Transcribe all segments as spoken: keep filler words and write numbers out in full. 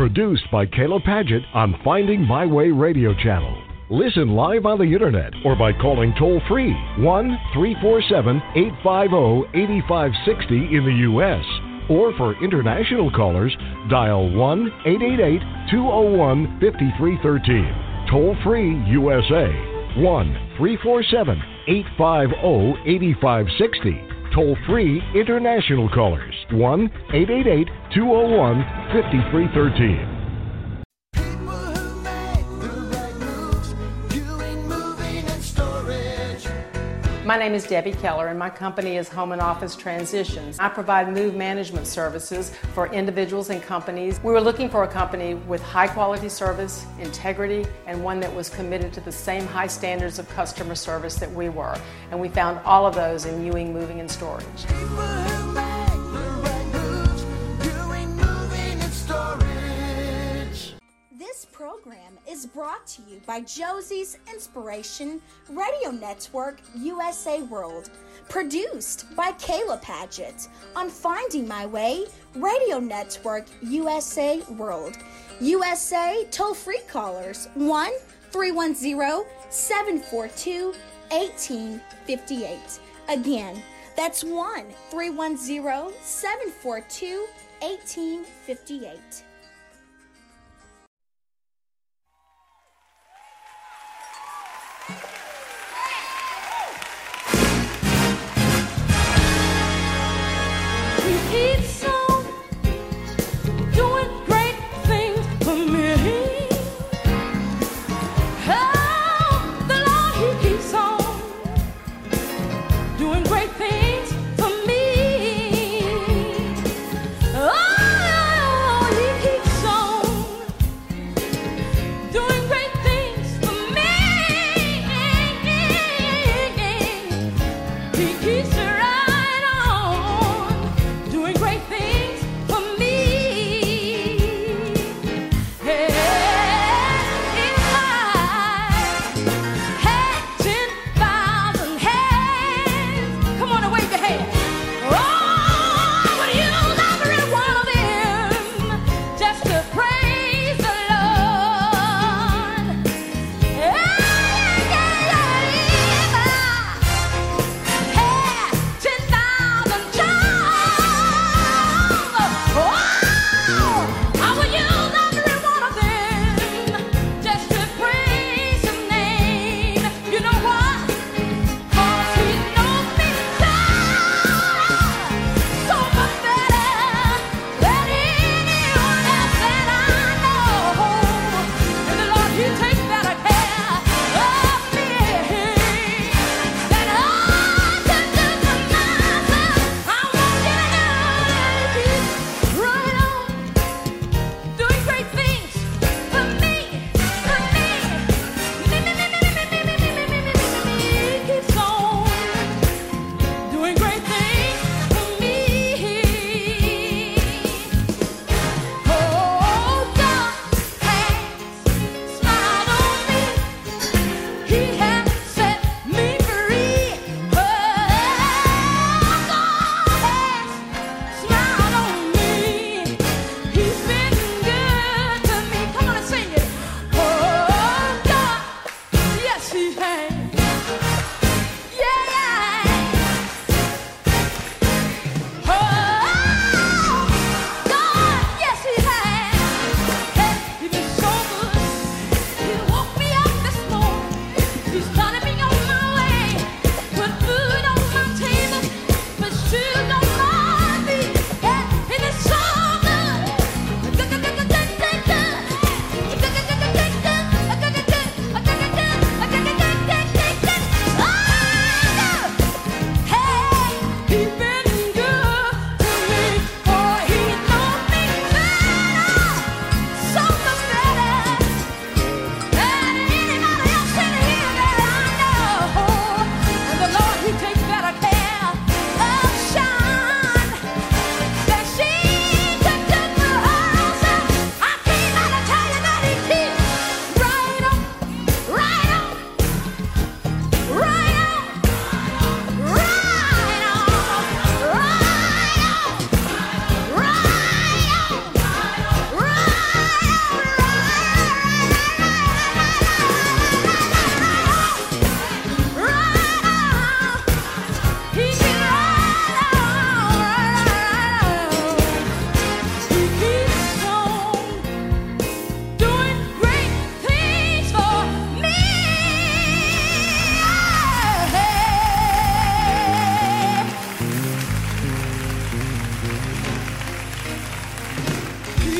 Produced by Kayla Padgett on Finding My Way Radio Channel. Listen live on the internet or by calling toll-free one three four seven, eight five zero, eight five six zero in the U S Or for international callers, dial one eight eight eight, two zero one, five three one three. Toll-free U S A, one three four seven, eight five zero, eight five six zero. Toll-free international callers, one eight eight eight, two zero one, five three one three. My name is Debbie Keller, and my company is Home and Office Transitions. I provide move management services for individuals and companies. We were looking for a company with high quality service, integrity, and one that was committed to the same high standards of customer service that we were. And we found all of those in Ewing Moving and Storage. This program is brought to you by Josie's Inspiration Radio Network U S A World, produced by Kayla Padgett on Finding My Way Radio Network U S A World. U S A toll-free callers one three one zero, seven four two, one eight five eight. Again, that's one three one zero, seven four two, one eight five eight. Oh, he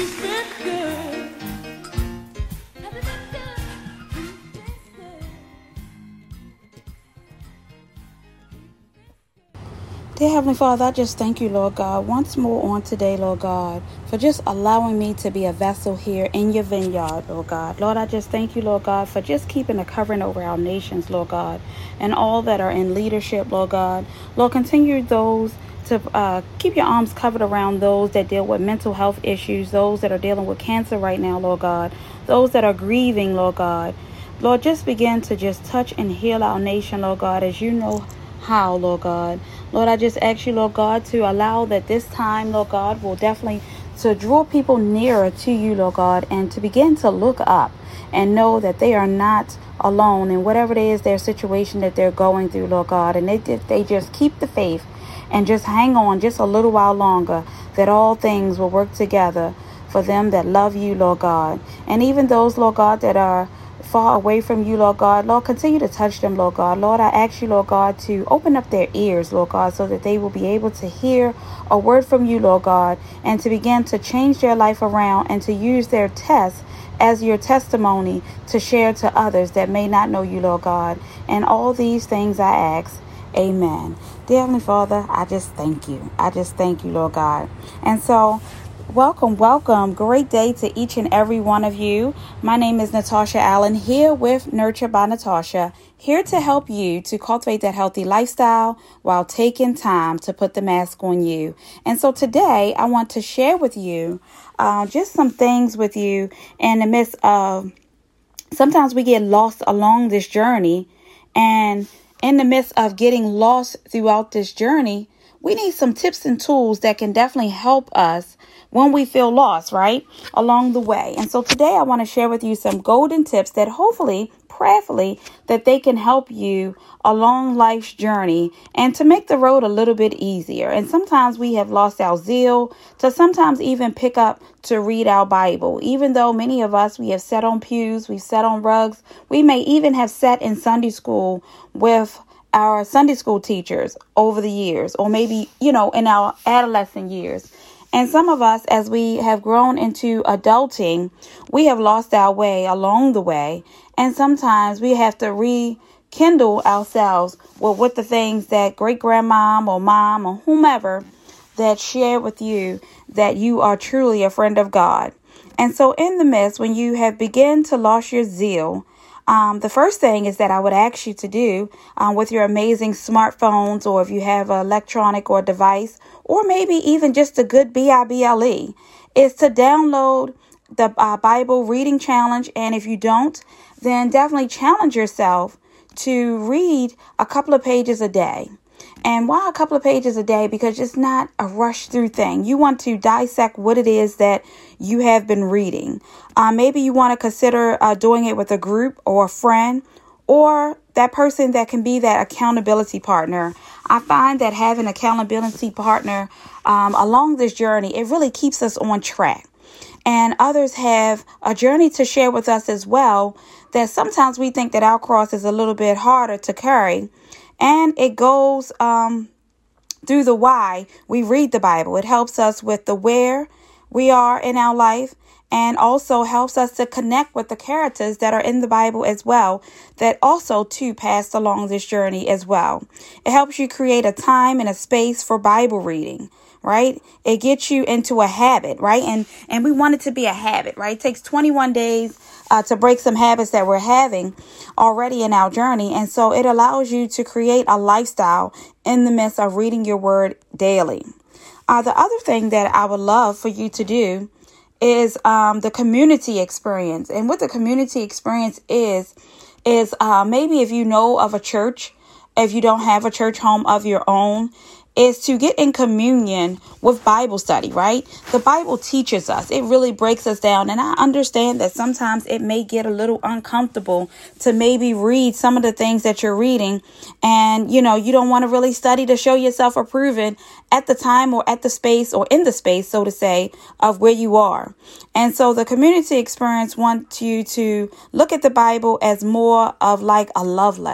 Dear Heavenly Father, I just thank you, Lord God, once more on today, Lord God, for just allowing me to be a vessel here in your vineyard, Lord God. Lord, I just thank you, Lord God, for just keeping a covering over our nations, Lord God, and all that are in leadership, Lord God. Lord, continue those to uh, keep your arms covered around those that deal with mental health issues, those that are dealing with cancer right now, Lord God, those that are grieving, Lord God. Lord, just begin to just touch and heal our nation, Lord God, as you know how, Lord God. Lord, I just ask you, Lord God, to allow that this time, Lord God, will definitely to draw people nearer to you, Lord God, and to begin to look up and know that they are not alone in whatever it is their situation that they're going through, Lord God. And they, they just keep the faith and just hang on just a little while longer, that all things will work together for them that love you, Lord God. And even those, Lord God, that are far away from you, Lord God, Lord, continue to touch them, Lord God. Lord, I ask you, Lord God, to open up their ears, Lord God, so that they will be able to hear a word from you, Lord God, and to begin to change their life around and to use their test as your testimony to share to others that may not know you, Lord God. And all these things I ask. Amen. Dear Heavenly Father, I just thank you. I just thank you, Lord God. And so, Welcome, welcome. Great day to each and every one of you. My name is Natasha Allen, here with Nurture by Natasha, here to help you to cultivate that healthy lifestyle while taking time to put the mask on you. And so today I want to share with you uh, just some things with you in the midst of sometimes we get lost along this journey, and in the midst of getting lost throughout this journey, we need some tips and tools that can definitely help us when we feel lost, right, along the way. And so today I want to share with you some golden tips that hopefully, prayerfully, that they can help you along life's journey and to make the road a little bit easier. And sometimes we have lost our zeal to sometimes even pick up to read our Bible. Even though many of us, we have sat on pews, we've sat on rugs, we may even have sat in Sunday school with our Sunday school teachers over the years, or maybe, you know, in our adolescent years. And some of us, as we have grown into adulting, we have lost our way along the way. And sometimes we have to rekindle ourselves with, with the things that great grandmom or mom or whomever that shared with you that you are truly a friend of God. And so in the midst, when you have begun to lose your zeal, Um, the first thing is that I would ask you to do um, with your amazing smartphones, or if you have an electronic or device, or maybe even just a good Bible, is to download the uh, Bible Reading Challenge. And if you don't, then definitely challenge yourself to read a couple of pages a day. And why a couple of pages a day? Because it's not a rush through thing. You want to dissect what it is that you have been reading. Uh, maybe you want to consider uh, doing it with a group or a friend, or that person that can be that accountability partner. I find that having an accountability partner um, along this journey, it really keeps us on track. And others have a journey to share with us as well, that sometimes we think that our cross is a little bit harder to carry. And it goes um, through the why we read the Bible. It helps us with the where we are in our life, and also helps us to connect with the characters that are in the Bible as well, that also too passed along this journey as well. It helps you create a time and a space for Bible reading, right? It gets you into a habit, right? And and we want it to be a habit, right? It takes twenty-one days uh, to break some habits that we're having already in our journey. And so it allows you to create a lifestyle in the midst of reading your word daily. Uh, the other thing that I would love for you to do is um, the community experience. And what the community experience is, is uh, maybe if you know of a church, if you don't have a church home of your own, is to get in communion with Bible study, right? The Bible teaches us. It really breaks us down. And I understand that sometimes it may get a little uncomfortable to maybe read some of the things that you're reading. And, you know, you don't want to really study to show yourself approving at the time or at the space or in the space, so to say, of where you are. And so the community experience wants you to look at the Bible as more of like a love letter,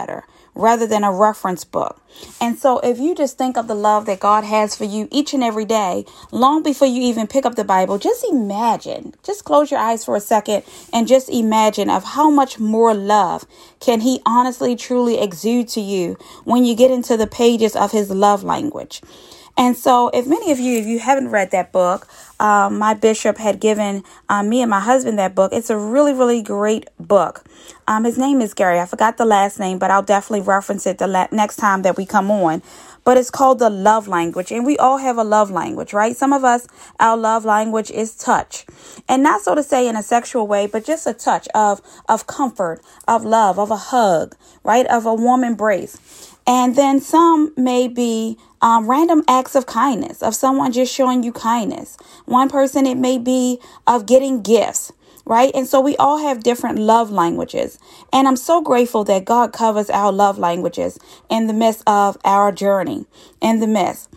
rather than a reference book. And so if you just think of the love that God has for you each and every day, long before you even pick up the Bible, just imagine, just close your eyes for a second and just imagine of how much more love can he honestly, truly exude to you when you get into the pages of his love language. And so if many of you, if you haven't read that book, um, my bishop had given um, me and my husband that book. It's a really, really great book. Um, his name is Gary. I forgot the last name, but I'll definitely reference it the la- next time that we come on. But it's called The Love Language. And we all have a love language, right? Some of us, our love language is touch. And not so to say in a sexual way, but just a touch of, of comfort, of love, of a hug, right? Of a warm embrace. And then some may be um, random acts of kindness, of someone just showing you kindness. One person, it may be of getting gifts, right? And so we all have different love languages. And I'm so grateful that God covers our love languages in the midst of our journey, in the midst.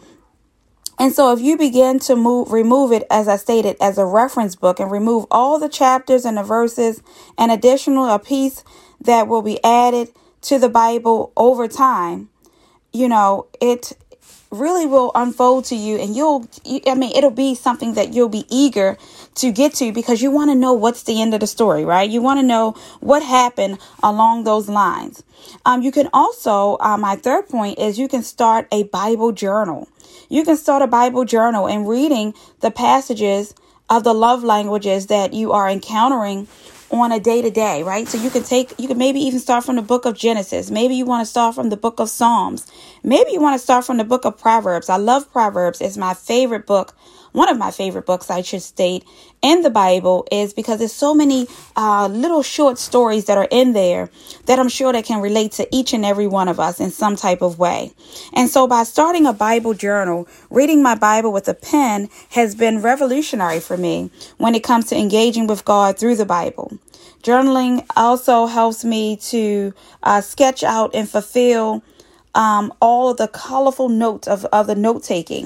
And so if you begin to move, remove it, as I stated, as a reference book and remove all the chapters and the verses and additional a piece that will be added to the Bible over time, you know, it really will unfold to you, and you'll, I mean, it'll be something that you'll be eager to get to because you want to know what's the end of the story, right? You want to know what happened along those lines. Um, you can also, uh, my third point is you can start a Bible journal. You can start a Bible journal and reading the passages of the love languages that you are encountering on a day to day, right? So you can take, you can maybe even start from the book of Genesis. Maybe you want to start from the book of Psalms. Maybe you want to start from the book of Proverbs. I love Proverbs. It's my favorite book. One of my favorite books, I should state, in the Bible is because there's so many uh, little short stories that are in there that I'm sure that can relate to each and every one of us in some type of way. And so by starting a Bible journal, reading my Bible with a pen has been revolutionary for me when it comes to engaging with God through the Bible. Journaling also helps me to uh, sketch out and fulfill um, all of the colorful notes of, of the note taking.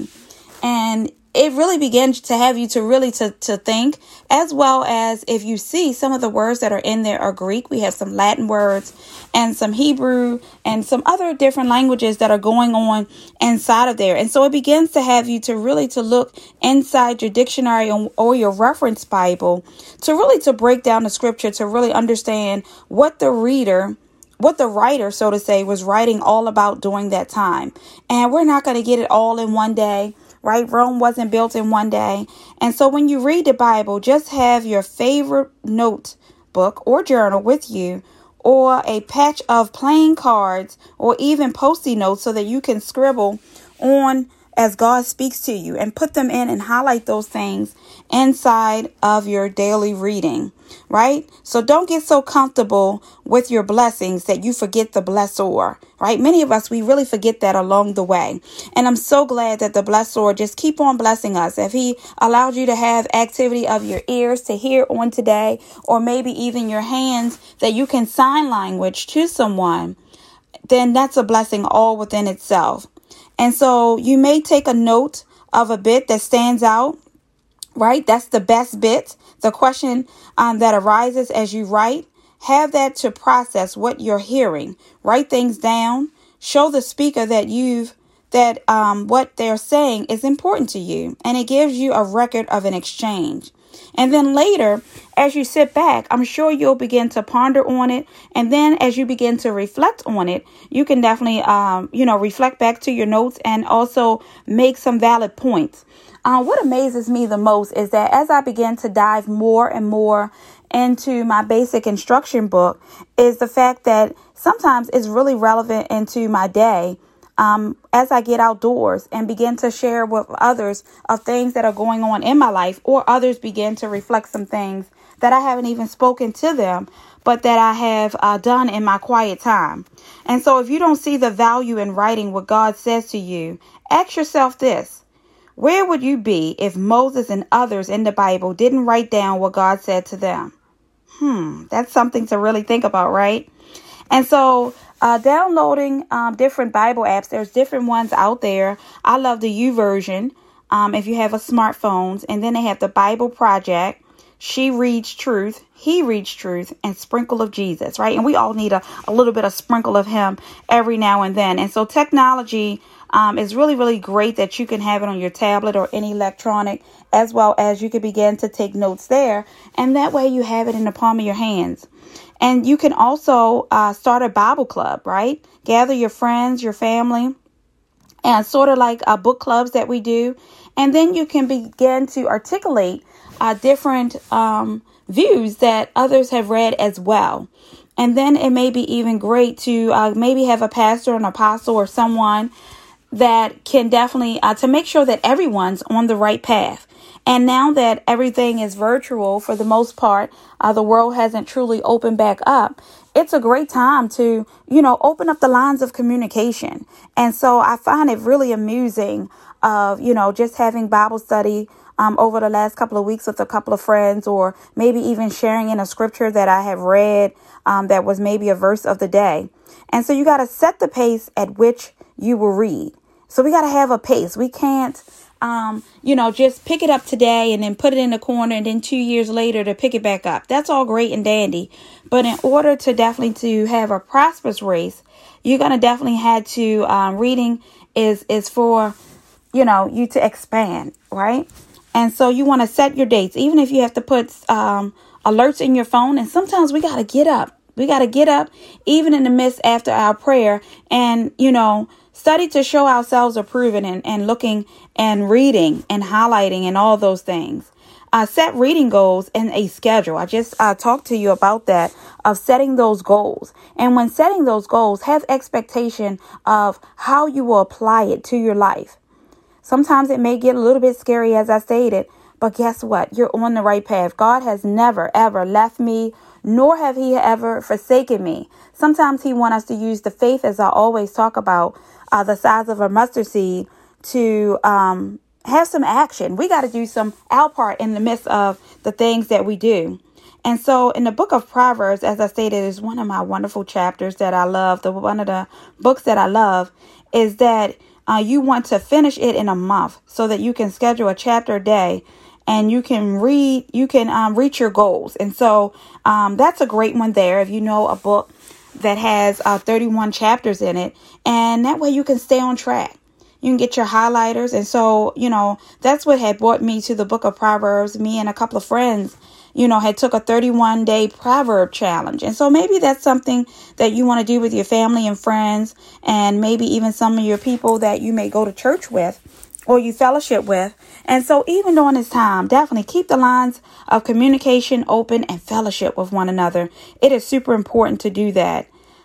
And it really begins to have you to really to, to think, as well as if you see some of the words that are in there are Greek. We have some Latin words and some Hebrew and some other different languages that are going on inside of there. And so it begins to have you to really to look inside your dictionary or your reference Bible to really to break down the scripture, to really understand what the reader what the writer, so to say, was writing all about during that time. And we're not going to get it all in one day, right? Rome wasn't built in one day. And so when you read the Bible, just have your favorite notebook or journal with you, or a patch of playing cards, or even Post-it notes so that you can scribble on as God speaks to you and put them in and highlight those things inside of your daily reading, right? So don't get so comfortable with your blessings that you forget the blessor, right? Many of us, we really forget that along the way. And I'm so glad that the blessor just keep on blessing us. If he allowed you to have activity of your ears to hear on today, or maybe even your hands that you can sign language to someone, then that's a blessing all within itself. And so you may take a note of a bit that stands out, right? That's the best bit. The question um, that arises as you write, have that to process what you're hearing. Write things down. Show the speaker that you've that um, what they're saying is important to you. And it gives you a record of an exchange. And then later, as you sit back, I'm sure you'll begin to ponder on it. And then as you begin to reflect on it, you can definitely, um, you know, reflect back to your notes and also make some valid points. Uh, what amazes me the most is that as I begin to dive more and more into my basic instruction book is the fact that sometimes it's really relevant into my day. Um, as I get outdoors and begin to share with others of things that are going on in my life, or others begin to reflect some things that I haven't even spoken to them, but that I have uh, done in my quiet time. And so if you don't see the value in writing what God says to you, ask yourself this: where would you be if Moses and others in the Bible didn't write down what God said to them? Hmm, that's something to really think about, right? And so Uh, downloading um, different Bible apps. There's different ones out there. I love the YouVersion um, if you have a smartphone. And then they have the Bible Project, she reads truth, he reads truth, and sprinkle of Jesus, right? And we all need a, a little bit of sprinkle of him every now and then. And so technology um, is really, really great that you can have it on your tablet or any electronic, as well as you can begin to take notes there. And that way you have it in the palm of your hands. And you can also uh, start a Bible club, right? Gather your friends, your family, and sort of like uh, book clubs that we do. And then you can begin to articulate uh, different um, views that others have read as well. And then it may be even great to uh, maybe have a pastor, an apostle, or someone that can definitely uh, to make sure that everyone's on the right path. And now that everything is virtual for the most part, uh, the world hasn't truly opened back up. It's a great time to, you know, open up the lines of communication. And so I find it really amusing of, you know, just having Bible study um, over the last couple of weeks with a couple of friends, or maybe even sharing in a scripture that I have read um, that was maybe a verse of the day. And so you got to set the pace at which you will read. So we got to have a pace. We can't, um, you know, just pick it up today and then put it in the corner and then two years later to pick it back up. That's all great and dandy. But in order to definitely to have a prosperous race, you're going to definitely have to, um, reading is, is for, you know, you to expand, right? And so you want to set your dates, even if you have to put um, alerts in your phone. And sometimes we got to get up. We got to get up even in the midst after our prayer and, you know, study to show ourselves approving and, and looking and reading and highlighting and all those things. Uh, set reading goals and a schedule. I just uh, talked to you about that, of setting those goals. And when setting those goals, have expectation of how you will apply it to your life. Sometimes it may get a little bit scary, as I stated, but guess what? You're on the right path. God has never, ever left me, nor have he ever forsaken me. Sometimes he wants us to use the faith, as I always talk about, uh, the size of a mustard seed, to um, have some action. We got to do some our part in the midst of the things that we do. And so in the book of Proverbs, as I stated, is one of my wonderful chapters that I love. The one of the books that I love is that uh, you want to finish it in a month so that you can schedule a chapter a day and you can read, you can um, reach your goals. And so um, that's a great one there. If you know a book that has uh, thirty-one chapters in it, and that way you can stay on track. You can get your highlighters. And so, you know, that's what had brought me to the book of Proverbs. Me and a couple of friends, you know, had took a thirty-one day proverb challenge. And so maybe that's something that you want to do with your family and friends, and maybe even some of your people that you may go to church with or you fellowship with. And so even during this time, definitely keep the lines of communication open and fellowship with one another. It is super important to do that.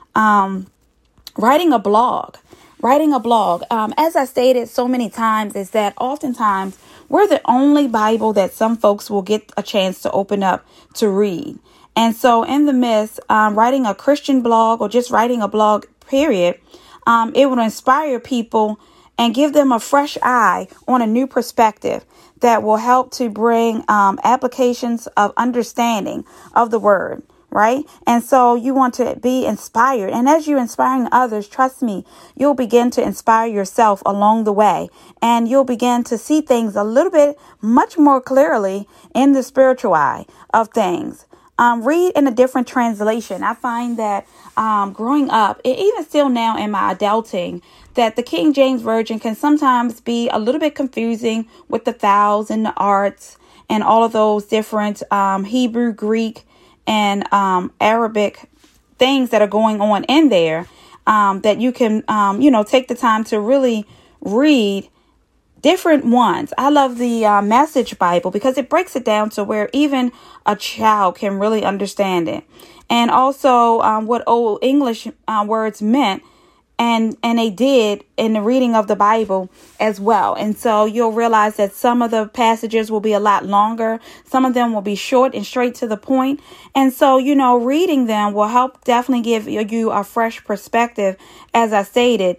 Um, writing a blog. Writing a blog, um, as I stated so many times, is that oftentimes we're the only Bible that some folks will get a chance to open up to read. And so in the midst, um, writing a Christian blog or just writing a blog, period, um, it will inspire people and give them a fresh eye on a new perspective that will help to bring um, applications of understanding of the word. Right. And so you want to be inspired. And as you're inspiring others, trust me, you'll begin to inspire yourself along the way. And you'll begin to see things a little bit much more clearly in the spiritual eye of things. Um, read in a different translation. I find that um, growing up, and even still now in my adulting, that the King James Version can sometimes be a little bit confusing with the vowels and the arts and all of those different um, Hebrew, Greek, and um, Arabic things that are going on in there, um, that you can, um, you know, take the time to really read different ones. I love the uh, Message Bible because it breaks it down to where even a child can really understand it. And also um, what Old English uh, words meant. And and they did in the reading of the Bible as well. And so you'll realize that some of the passages will be a lot longer. Some of them will be short and straight to the point. And so, you know, reading them will help definitely give you a fresh perspective, as I stated,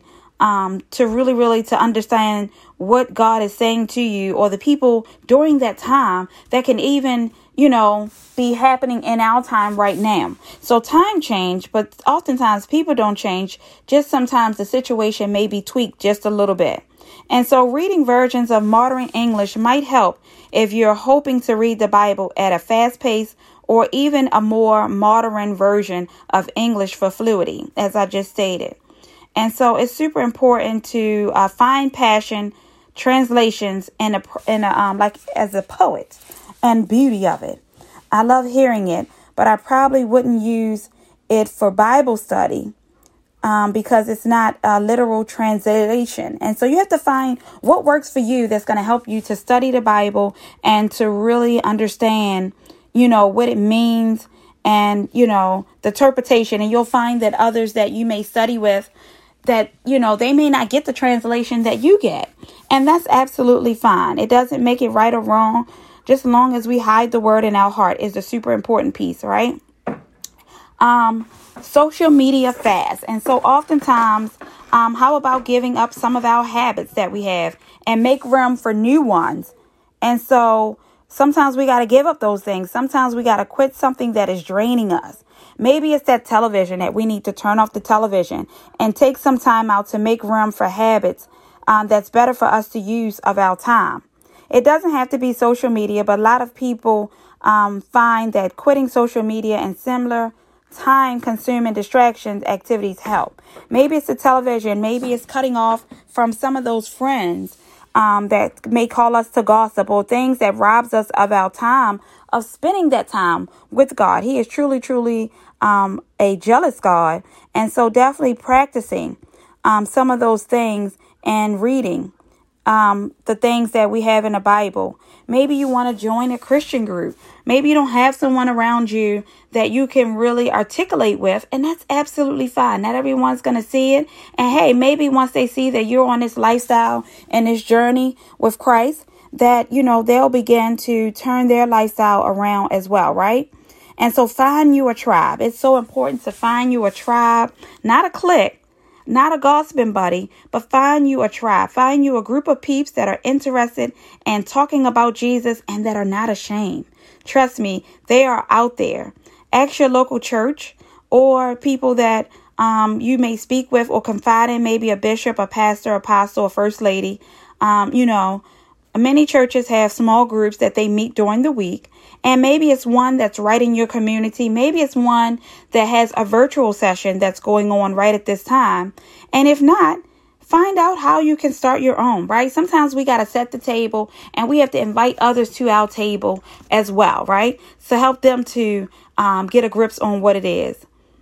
um, to really, really to understand what God is saying to you, or the people during that time that can even, you know, be happening in our time right now. So time change, but oftentimes people don't change. Just sometimes the situation may be tweaked just a little bit. And so reading versions of modern English might help if you're hoping to read the Bible at a fast pace, or even a more modern version of English for fluidity, as I just stated. And so it's super important to uh, find passion translations in a, in a um, like as a poet, and beauty of it. I love hearing it, but I probably wouldn't use it for Bible study um, because it's not a literal translation. And so you have to find what works for you that's going to help you to study the Bible and to really understand, you know, what it means and, you know, the interpretation. And you'll find that others that you may study with, that, you know, they may not get the translation that you get. And that's absolutely fine. It doesn't make it right or wrong. Just as long as we hide the word in our heart is the super important piece, right? Um, social media fast. And so oftentimes, um, how about giving up some of our habits that we have and make room for new ones? And so sometimes we got to give up those things. Sometimes we got to quit something that is draining us. Maybe it's that television that we need to turn off the television and take some time out to make room for habits um, that's better for us to use of our time. It doesn't have to be social media, but a lot of people um, find that quitting social media and similar time-consuming distractions activities help. Maybe it's the television. Maybe it's cutting off from some of those friends um, that may call us to gossip, or things that robs us of our time of spending that time with God. He is truly, truly um, a jealous God. And so definitely practicing um, some of those things and reading um, the things that we have in the Bible. Maybe you want to join a Christian group. Maybe you don't have someone around you that you can really articulate with, and that's absolutely fine. Not everyone's going to see it. And hey, maybe once they see that you're on this lifestyle and this journey with Christ, that, you know, they'll begin to turn their lifestyle around as well, right? And so find you a tribe. It's so important to find you a tribe, not a clique, not a gossiping buddy, but find you a tribe. Find you a group of peeps that are interested in talking about Jesus and that are not ashamed. Trust me, they are out there. Ask your local church or people that um, you may speak with or confide in, maybe a bishop, a pastor, apostle, a first lady. Um, you know, many churches have small groups that they meet during the week. And maybe it's one that's right in your community. Maybe it's one that has a virtual session that's going on right at this time. And if not, find out how you can start your own, right? Sometimes we got to set the table and we have to invite others to our table as well, right? To help them to um, get a grips on what it is.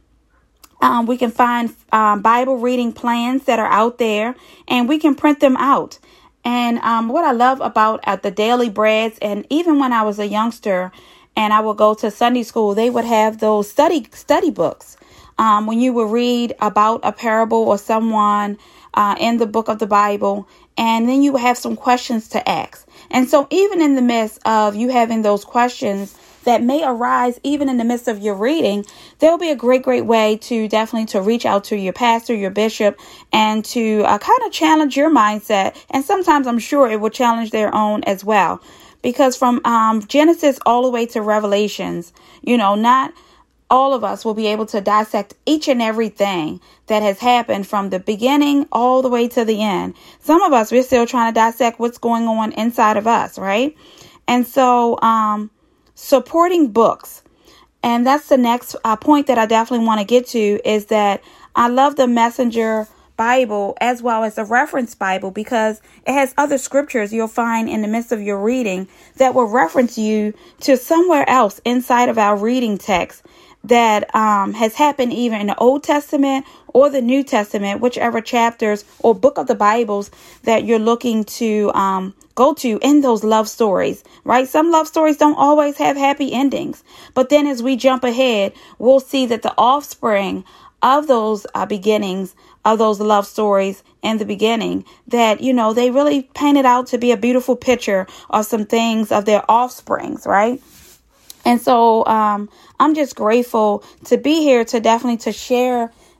Um, we can find um, Bible reading plans that are out there and we can print them out. And um, what I love about uh, the Daily Breads, and even when I was a youngster and I would go to Sunday school, they would have those study study books. Um, when you would read about a parable or someone uh, in the book of the Bible, and then you would have some questions to ask. And so even in the midst of you having those questions that may arise even in the midst of your reading, there'll be a great, great way to definitely to reach out to your pastor, your bishop, and to uh, kind of challenge your mindset. And sometimes I'm sure it will challenge their own as well. Because from um, Genesis all the way to Revelations, you know, not all of us will be able to dissect each and everything that has happened from the beginning all the way to the end. Some of us, we're still trying to dissect what's going on inside of us, right? And so, um, supporting books. And that's the next uh, point that I definitely want to get to, is that I love the Messenger Bible as well as the Reference Bible, because it has other scriptures you'll find in the midst of your reading that will reference you to somewhere else inside of our reading text that um, has happened even in the Old Testament or the New Testament, whichever chapters or book of the Bibles that you're looking to um, go to in those love stories, right? Some love stories don't always have happy endings. But then as we jump ahead, we'll see that the offspring of those uh, beginnings of those love stories in the beginning, that, you know, they really painted out to be a beautiful picture of some things of their offsprings, right? And so um, I'm just grateful to be here to definitely to share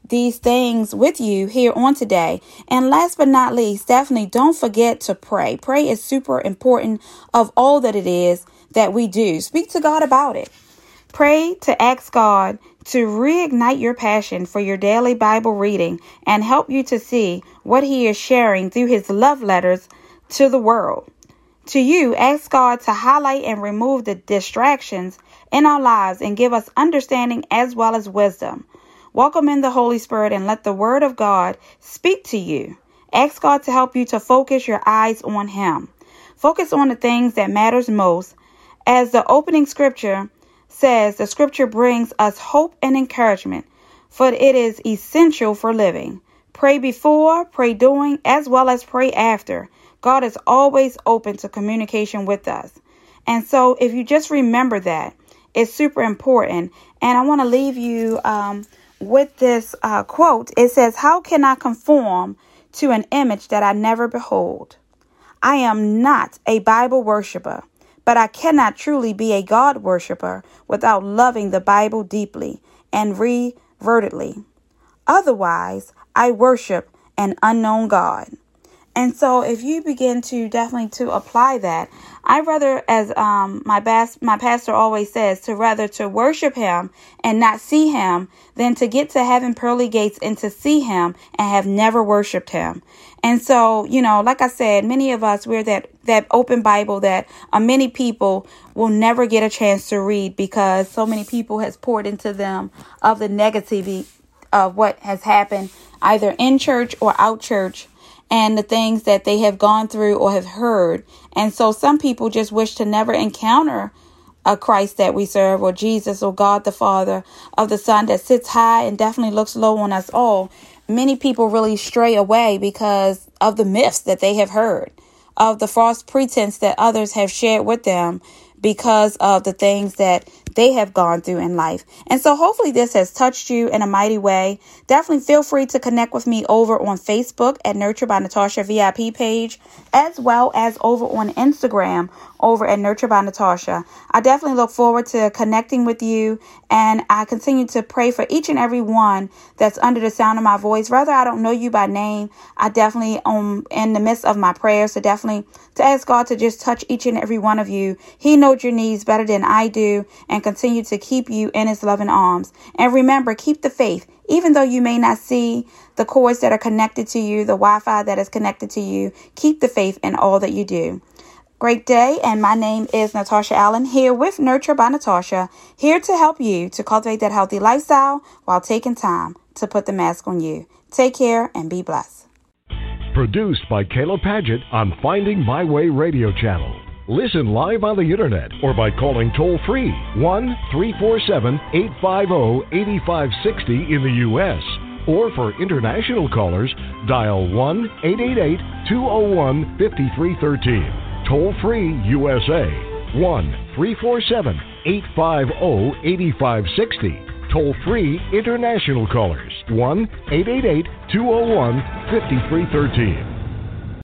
these things with you here on today. And last but not least, definitely don't forget to pray. Pray is super important of all that it is that we do. Speak to God about it. Pray to ask God to reignite your passion for your daily Bible reading and help you to see what He is sharing through His love letters to the world. To you, ask God to highlight and remove the distractions in our lives and give us understanding as well as wisdom. Welcome in the Holy Spirit and let the Word of God speak to you. Ask God to help you to focus your eyes on Him. Focus on the things that matters most. As the opening scripture says, the scripture brings us hope and encouragement, for it is essential for living. Pray before, pray during, as well as pray after. God is always open to communication with us. And so if you just remember that, it's super important. And I want to leave you um, with this uh, quote. It says, "How can I conform to an image that I never behold? I am not a Bible worshiper, but I cannot truly be a God worshiper without loving the Bible deeply and reverently. Otherwise, I worship an unknown God." And so if you begin to definitely to apply that, I rather, as um my bas- my pastor always says, to rather to worship Him and not see Him than to get to heaven pearly gates and to see Him and have never worshiped Him. And so, you know, like I said, many of us, we're that, that open Bible that uh, many people will never get a chance to read because so many people has poured into them of the negativity of what has happened either in church or out church, and the things that they have gone through or have heard. And so some people just wish to never encounter a Christ that we serve, or Jesus, or God the Father, of the Son that sits high and definitely looks low on us all. Many people really stray away because of the myths that they have heard, of the false pretense that others have shared with them because of the things that they have gone through in life. And so hopefully this has touched you in a mighty way. Definitely feel free to connect with me over on Facebook at Nurture by Natasha V I P page, as well as over on Instagram over at Nurture by Natasha. I definitely look forward to connecting with you, and I continue to pray for each and every one that's under the sound of my voice. Whether I don't know you by name, I definitely um in the midst of my prayers to definitely to ask God to just touch each and every one of you. He knows your needs better than I do, and continue to keep you in His loving arms. And remember, keep the faith. Even though you may not see the cords that are connected to you, the Wi-Fi that is connected to you, keep the faith in all that you do. Great day, and my name is Natasha Allen, here with Nurture by Natasha, here to help you to cultivate that healthy lifestyle while taking time to put the mask on you. Take care and be blessed. Produced by Kayla Paget on Finding My Way Radio Channel. Listen live on the internet or by calling toll-free one three four seven, eight five zero, eight five six zero in the U S Or for international callers, dial one eight eight eight, two zero one, five three one three. Toll-free U S A, one three four seven, eight five zero, eight five six zero. Toll-free international callers, one eight eight eight, two zero one, five three one three.